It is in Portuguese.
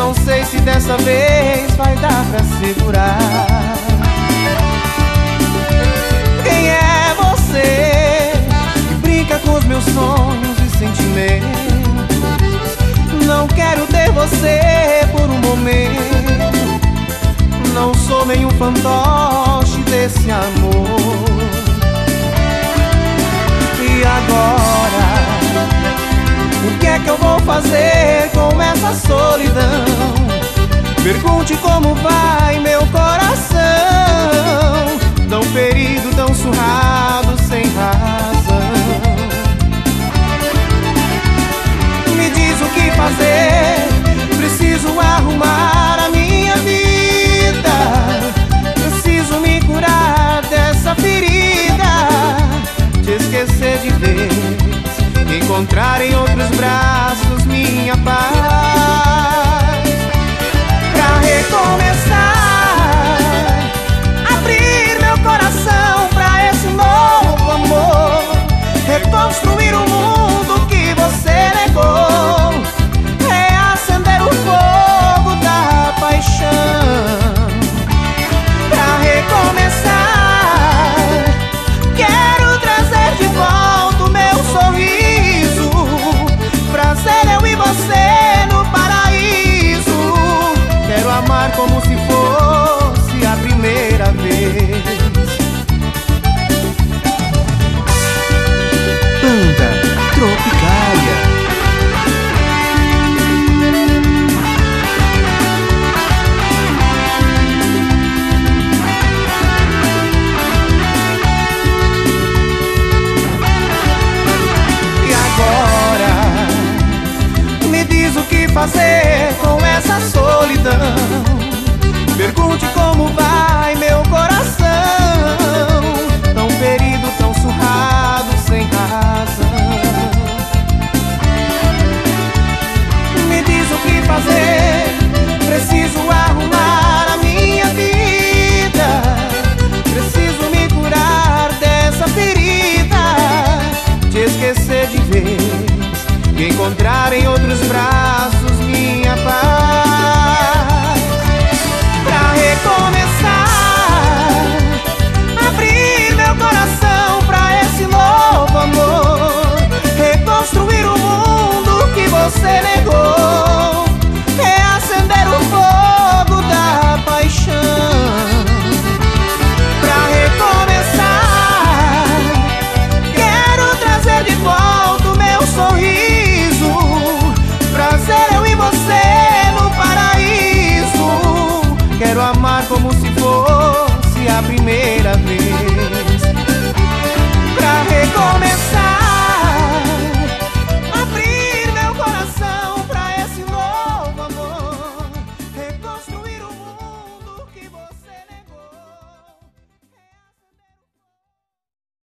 não sei se dessa vez vai dar pra segurar. Quem é você que brinca com os meus sonhos e sentimentos? Não quero ter você por um momento. Não sou nenhum fantoche desse amor. E agora, o que é que eu vou fazer com essa solidão? Pergunte como vai meu coração, tão ferido, tão surrado, sem razão. Me diz o que fazer, preciso arrumar a minha vida. Preciso me curar dessa ferida, te esquecer de vez, encontrar em outros braços minha paz. Pra recomeçar, abrir meu coração pra esse novo amor, reconstruir o mundo que você negou, reacender o fogo da paixão. Pra recomeçar, quero trazer de volta o meu sorriso, pra ser eu e você no paraíso. Quero amar como se fosse a primeira vez. Banda Tropicália. E agora, me diz o que fazer com essa solidão. Pergunte como vai meu coração, tão ferido, tão surrado, sem razão. Me diz o que fazer, preciso arrumar a minha vida. Preciso me curar dessa ferida, te esquecer de vez e encontrar em outros braços minha paz. Pra recomeçar, abrir meu coração pra esse novo amor, reconstruir o mundo que você negou,